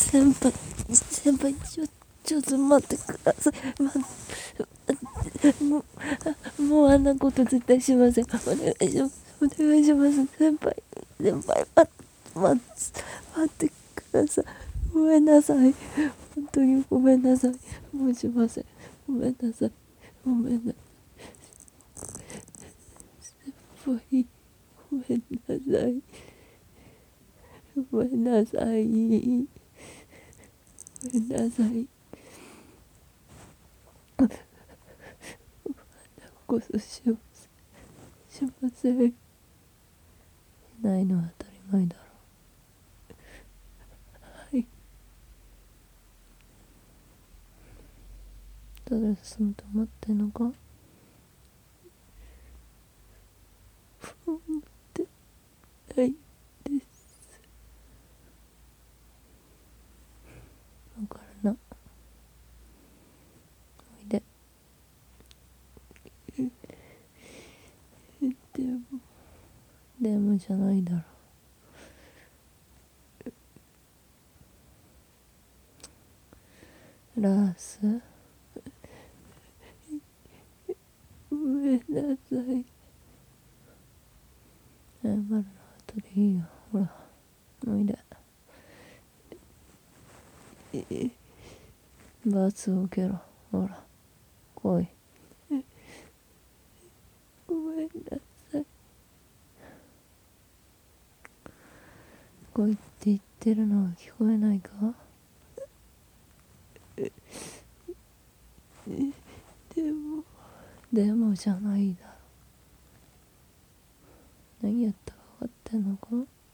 先輩、ちょっと待ってください。もうあんなこと絶対しません。お願いします。お願いします。先輩、待ってください。ごめんなさい。本当にごめんなさい。もうしません。ごめんなさい。ごめんなさい。先輩、ごめんなさい。ごめんなさい。ごめんなさい。こそしません。しないのは当たり前だろう。はい。ただ進むと思ってんのか。思ってないです。わかるな。おいで。でもじゃないだろう。ラース、ごめんなさい。謝るのは後でいいよ。ほら、おいで。罰を受けろ。ほら、来い。ごめんなさい。来いって言ってるのは聞こえないか。でもじゃないだろう。何やったか分かってんのか。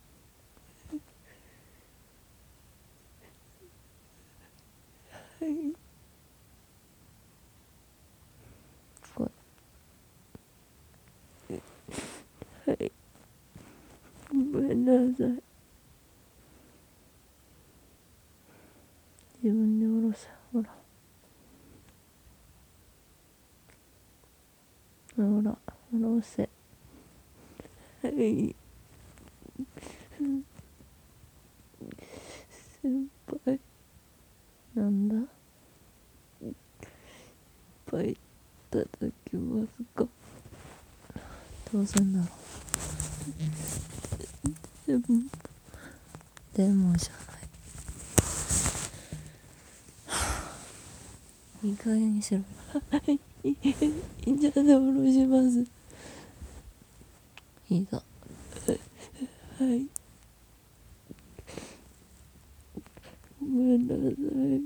はい。来い。はい。ごめんなさい。自分で下ろせ。ほら。ほら、下ろせ。はい。先輩。なんだ。先輩、叩きますか。当然だろう。でもじゃない。いい加減にしろ。じゃあ下ろします。いいぞ。はい。ごめんなさい。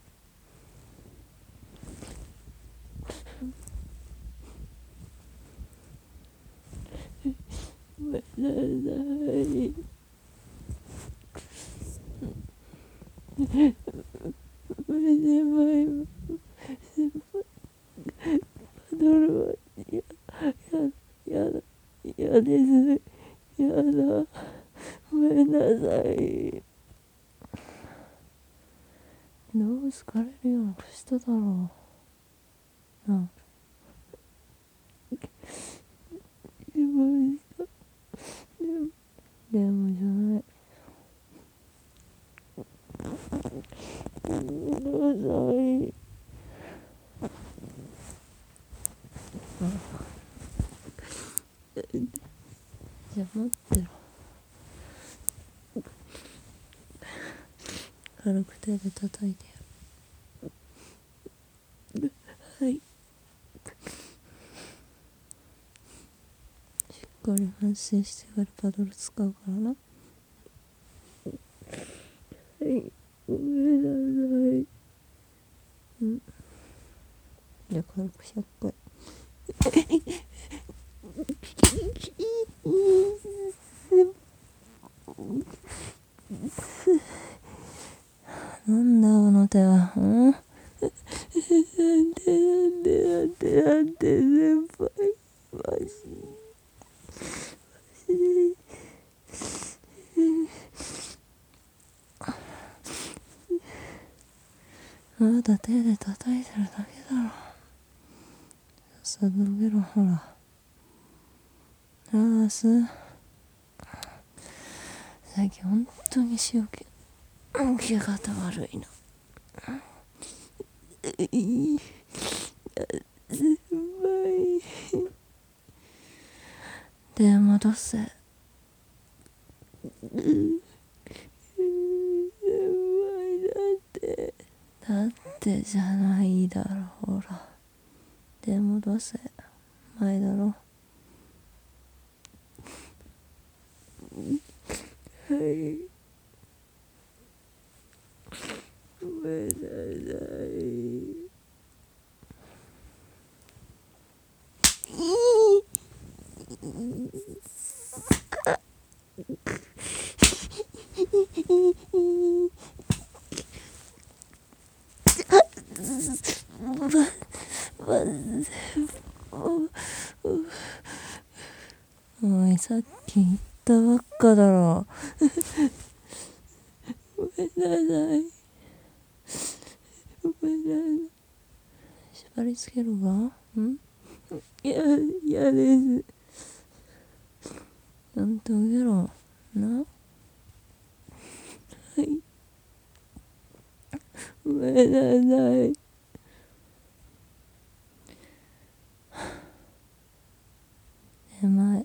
ごめんなさい。パドルはやだ、嫌です。やだ。ごめんなさい。どう好かれるようなことしただろう。なあ。でもでもじゃない。ごめんなさい。じゃあ待ってろ。軽く手で叩いてやる。はい。しっかり反省してからパドル使うからな。はい。ごめんなさい。じゃあ軽く100回。なんだあの手は。なんで先輩。マジあなた手で叩いてるだけだろ。さあどけろ。ほら。ラース、最近本当に塩気受け方悪いな。すごい。で戻せ。だってじゃないだろ。ほらで戻せ。前だろ。はい、ごめんなさい。おい、さっき言ったばっかだろ。ごめんなさい。ごめんなさい。縛り付けるが嫌です。ちゃんと受けろ。な。はい。ごめんなさい。手前。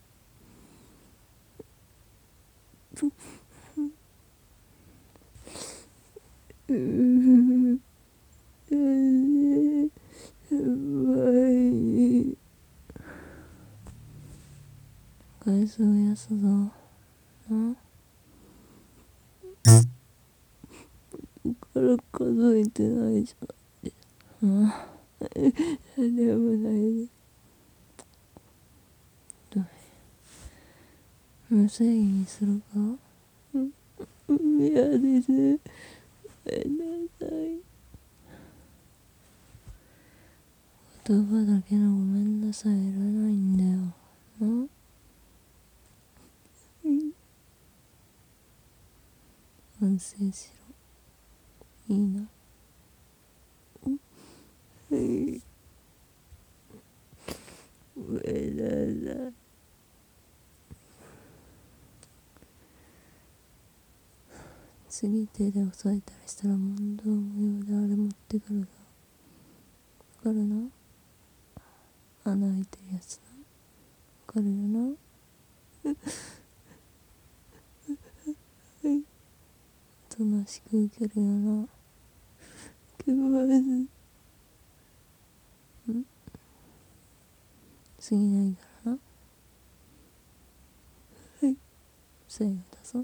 回数増やすぞ。な。から数えてないじゃん。でもないで。無制限にするか。嫌です。ごめんなさい。言葉だけのごめんなさいいらないんだよな。反省しろ。いいな。はい。ごめんなさい。次手で押さえたりしたら問答無用であれ持ってくるぞ。わかるな。穴開いてるやつな。わかるよな。はい。おとなしく受けるよな。受けます。次ないからな。はい。最後だぞ。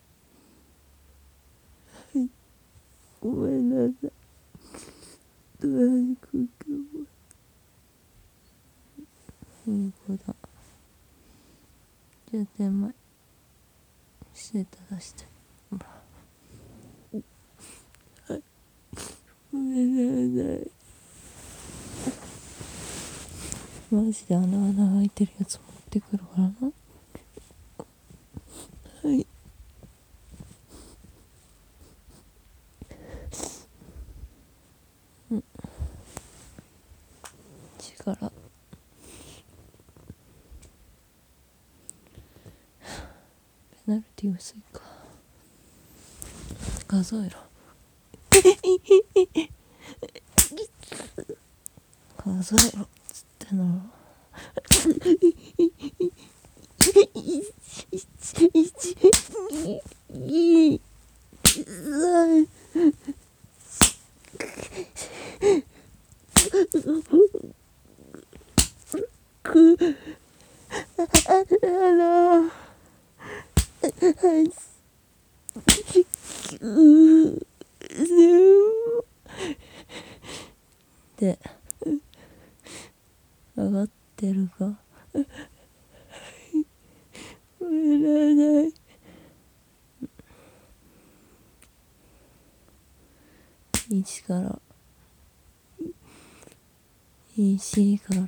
はい。ごめんなさい。おとなしく受けます。いい子だ。じゃあ手前。姿勢正して。ほら。はい。ごめんなさい。マジで穴開いてるやつ持ってくるからな。はい。力。ペナルティ薄いか。数えろ。数えろっつっての。で上がってるか。ごめんなさい。1から1から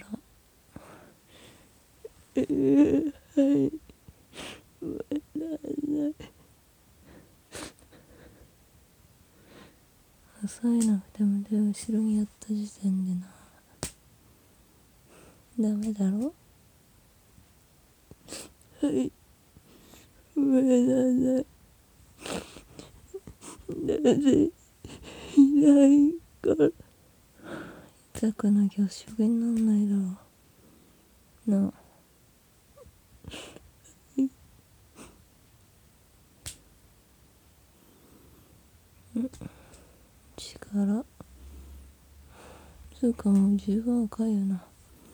はい。ごめんなさい。支えなくても手を後ろにやった時点でな。ダメだろ。はい。ごめんなさい。 なぜいないから痛くなきゃ不思議になんないだろうな。力つうかもう十分赤いよな。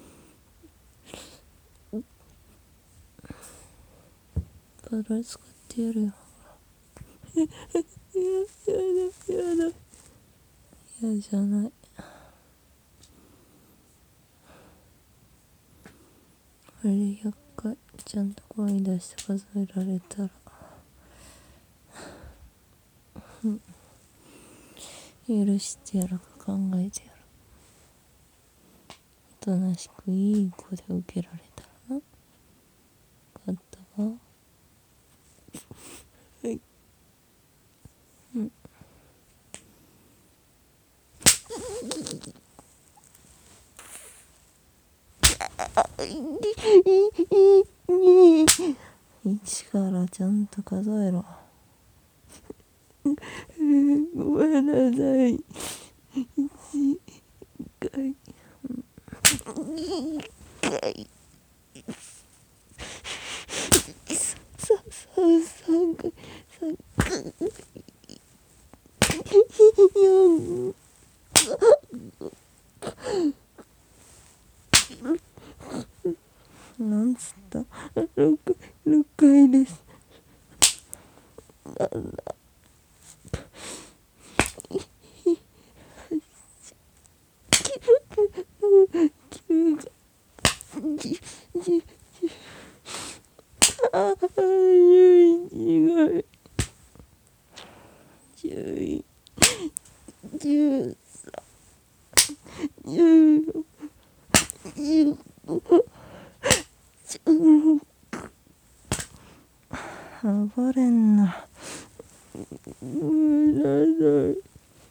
パドル使ってやるよ。やだやだ嫌じゃない。あれ100回ちゃんと声出して数えられたら許してやるか考えてやる。おとなしくいい子で受けられたらな。かったか。はい。1からちゃんと数えろ。ごめんなさい。1回2回3回4なんつった 6回です。9回11回11 13 14 15 16暴れんな。ごめんなさい。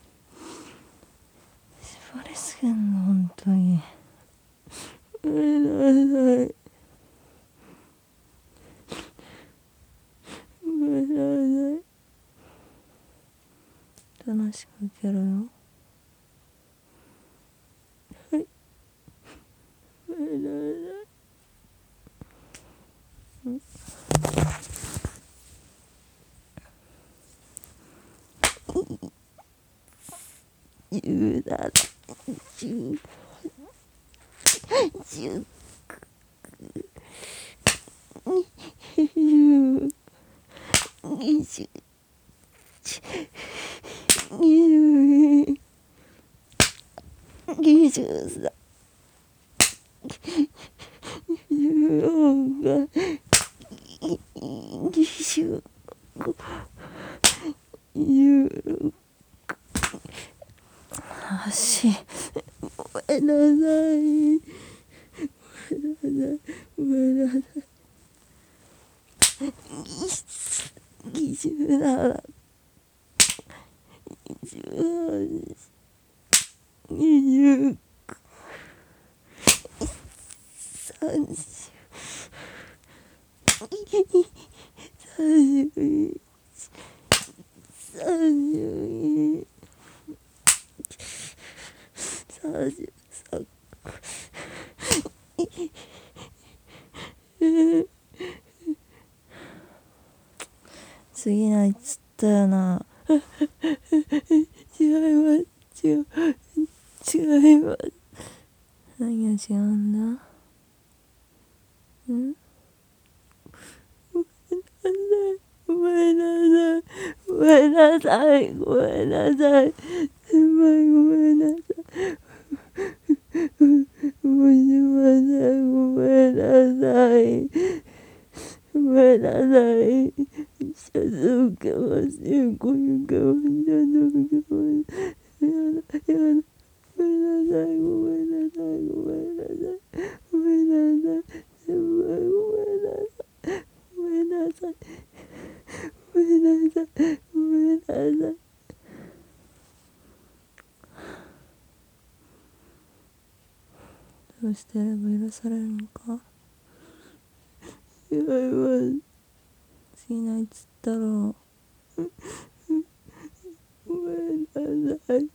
絞りすぎんの本当に。ごめんなさい。ごめんなさい。楽しく受けろよ。はい。ごめんなさい。17、18、19、20、21、22、23、24が25、26、足ごめんなさい。ごめんなさい。27、28、29、30、31、32、33、次ないっつったよな。違います。違います。何が違うんだ。ごめんなさい。ごめんなさい。ごめんなさい。先輩ごめんなさい。ごめんなさい。ごめんなさい。シャツ受けますよ。こういう顔シャツ受けます。やだ。ごめんなさい。ごめんなさい。ごめんなさい。ごめんなさい。先輩ごめんなさい。ごめんなさい。ごめんなさい。ごめんなさい。どうしてやれば許されるのか。違います。次ないっつったろう。 めんなさい。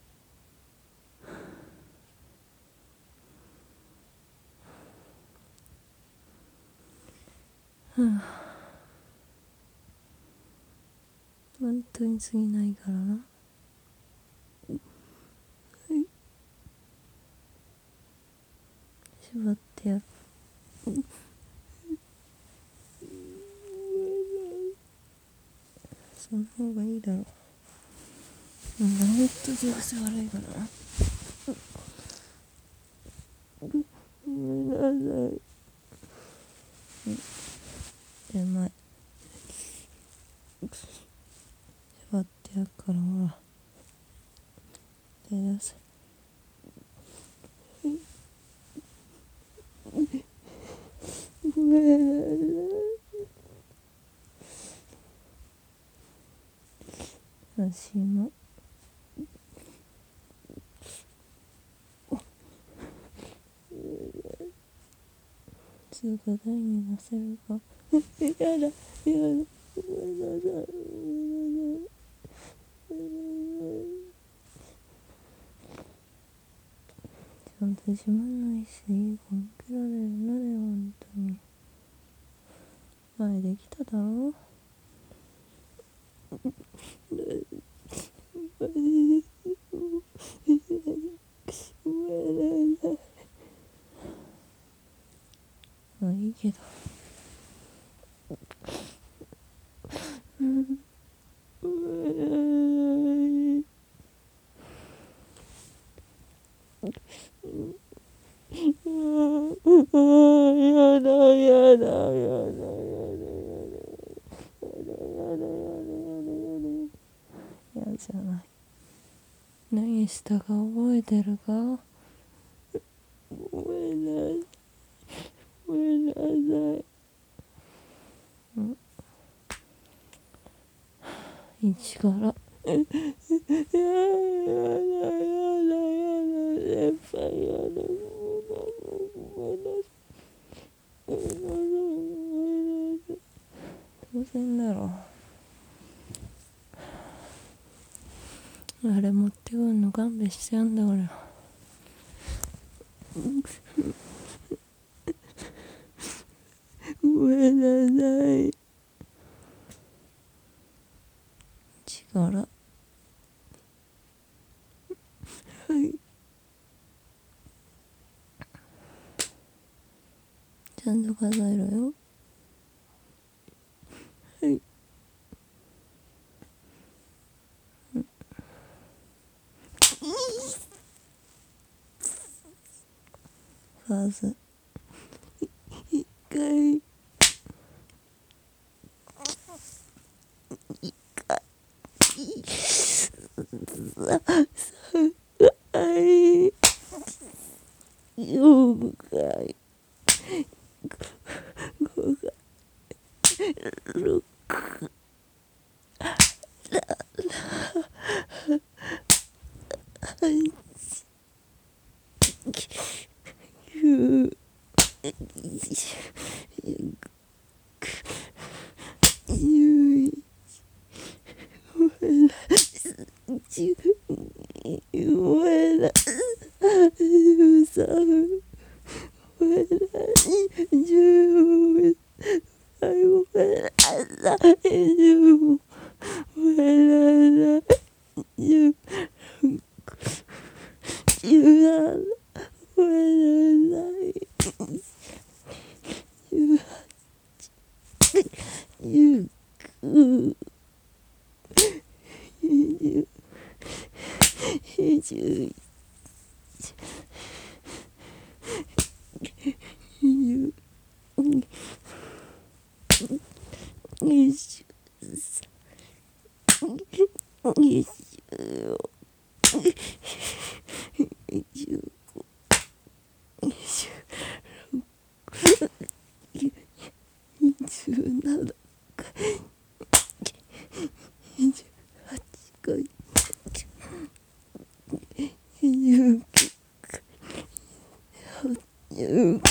本当に過ぎないからな。縛ってやる。その方がいいだろう。ほんと手癖悪いからな。ごめんなさい。うまい。縛ってやるからほら。手出せ。ごめんなさい。足も通過台に乗せるか。やだやだ、ごめんなさい、ごめんなさい、ちゃんと閉まんないし、根気られるので本当に。前できただろ。まあいいけど。やだやだやだ。嫌じゃない。何したか覚えてるか。ごめんなさい。ごめんなさい。一から。やだやだ先輩やだ。ごめんなさい。ごめんなさい。ごめんなさい。当然だろ。あれ持ってくんの勘弁してやんだ俺。ごめんなさい。力。はい。ちゃんと数えろよ。はい。数。一回。はい。4回。5回。6回。9。10。10。ごめんなさい。13。ごめんなさい。15。ごめんなさい。15。ごめんなさい。16。17。ごめんなさい。18。19。20。21。20。20。20。27回。28回。29回。30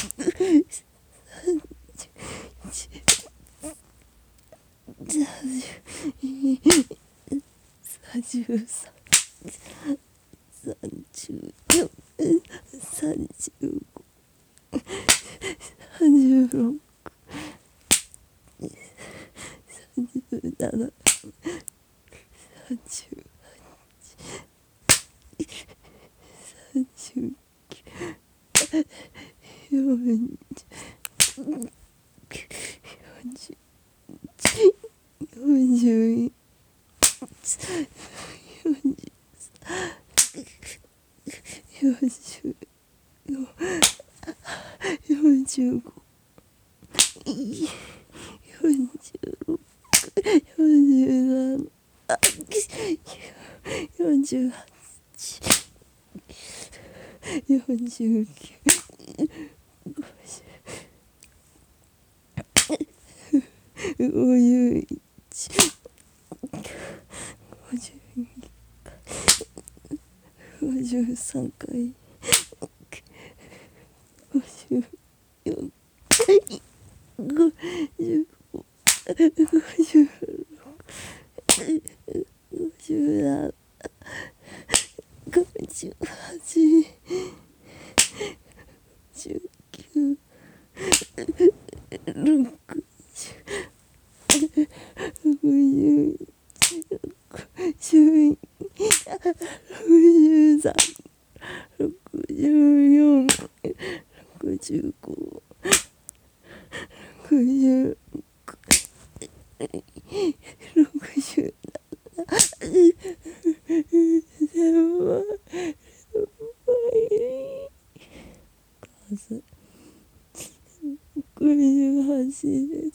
回。33。 34、35、36、37、38、39、40、41、40、45、46、47、48、49、51、53回、54回、55、56、57、58、59、60、61、62、63、64、65、66、67、68です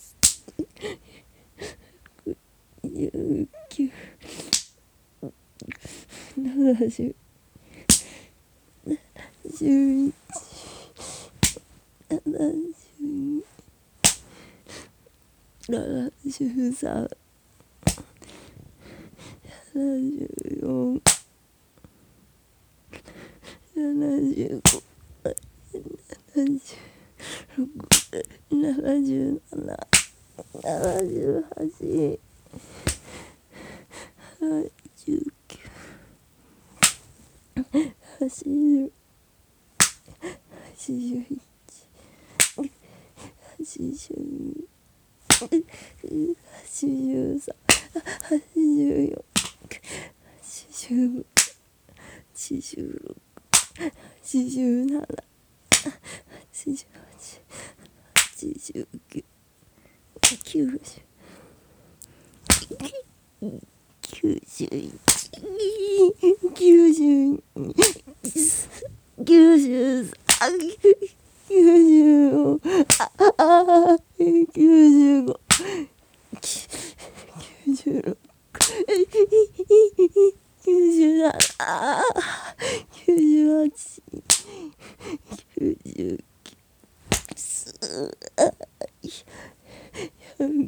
。69、70、71、72、73、74、75、76、77、78、79、80、81、82、83、84、85、86、87、88、89、90、91、92、93、95、95、96、97、98、99、100、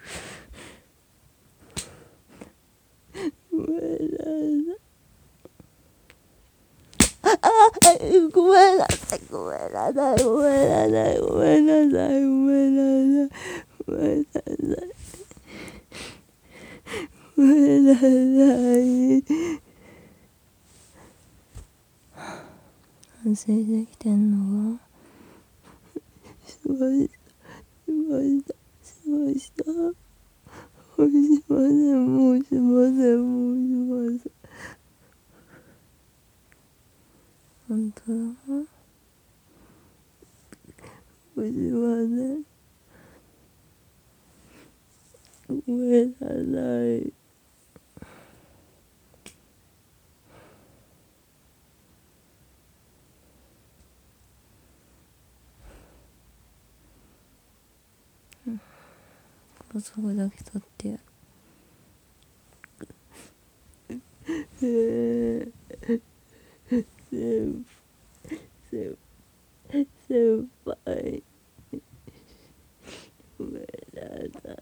ごめんなさい。ごめんなさい、ごめんなさい、ごめんなさい、ごめんなさい、ごめんなさい、ごめんなさい、ごめんなさい。反省できてんのか。しました、しました、しました。もうしません、もうしません、もうしません。本当だ。もうしません。ごめんなさい。そこだけ取ってやる。先輩、ごめんなさい。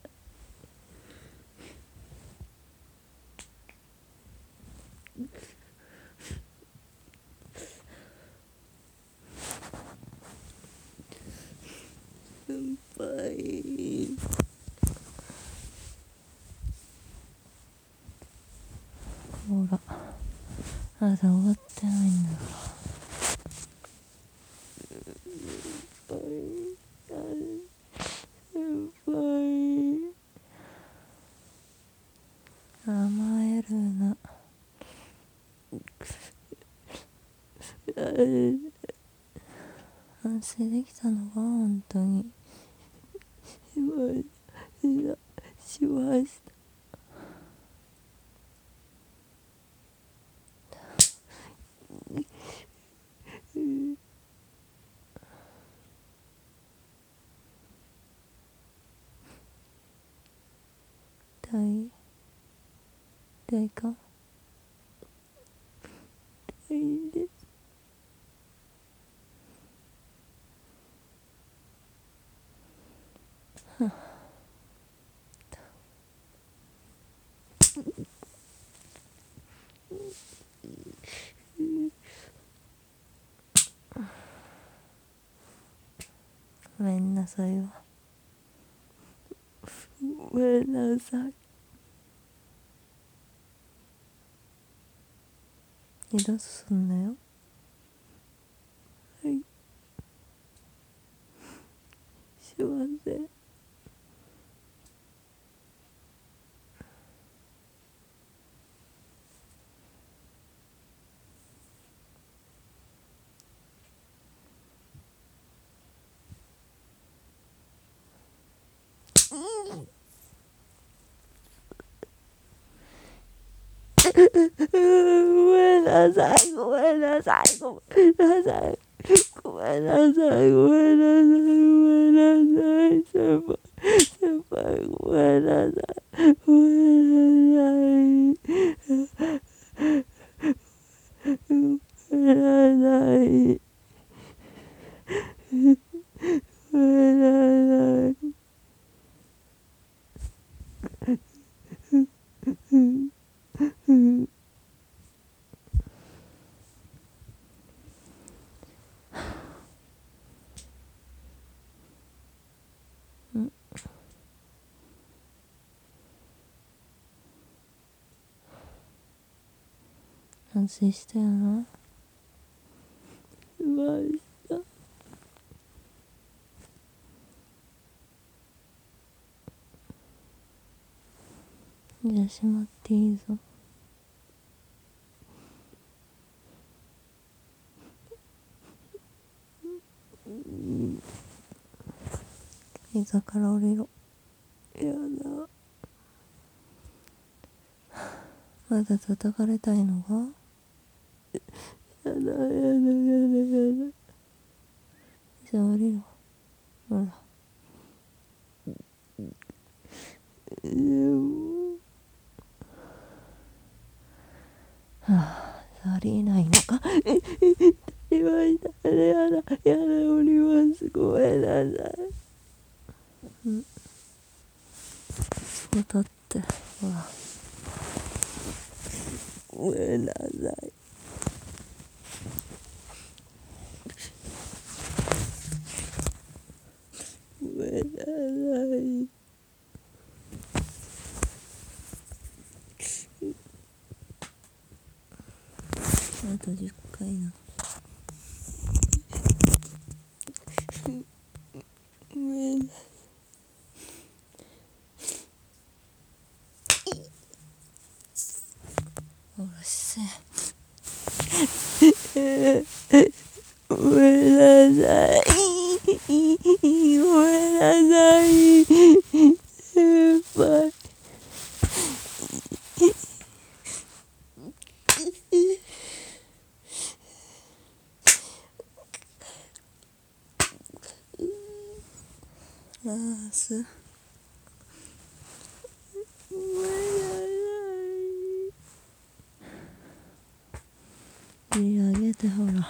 先輩、ほら。 まだ終わってないんだから。先輩甘えるな。反省できたのか本当に。しました。大か大です。ごめんなさいわ。ごめんなさい。二度とすんなよ。はい。しません。ごめんなさい。ごめんなさい。ごめんなさい。ごめんなさい。ごめんなさい。ごめんなさい。先輩、ごめんなさい。ごめんなさい。ごめんなさい。ごめんなさい。反省したよな。しました。じゃあしまっていいぞ。膝から降りろ。やだ。まだ叩かれたいのか。やだやだやだやだ。じゃあ降りろ。ほら。でも足りないのか。足りました。やだ降ります。ごめんなさい。そうだって。ほら。ごめんなさい。ごめんなさい。あと10回な。ごめんなさい。おろせ。ごめんなさい。ごめんなさい。先輩。す。ごめんなさい。入れあげてほら。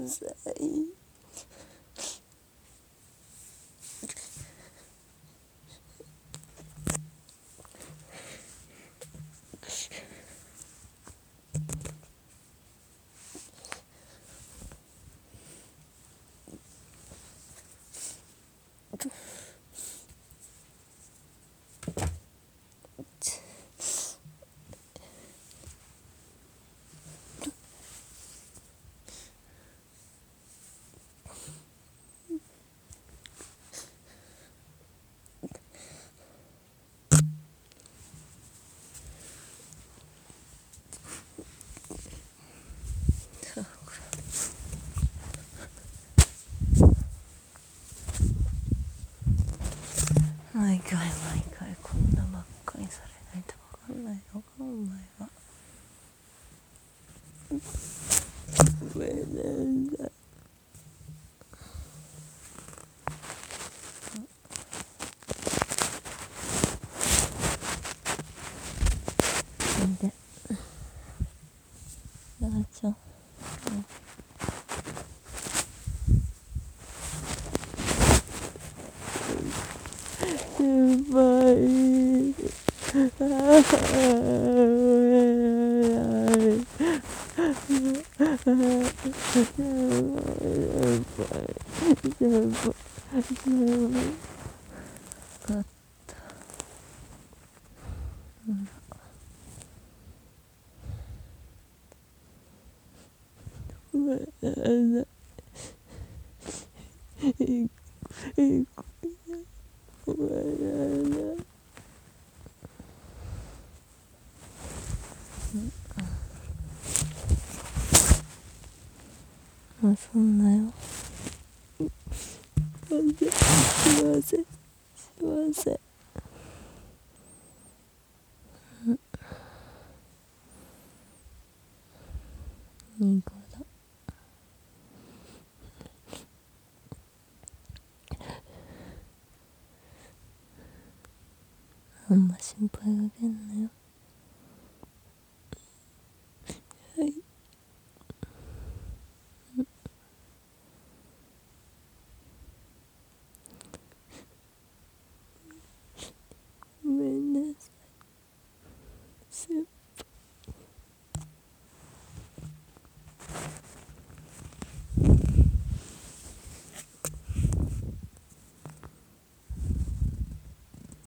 さい。毎回こんなばっかりされないと分かんないのかお前は。ごめんなさい。でやだちゃん、先輩そんなよ。すいません。いい子だ。あんま心配かけんなよ。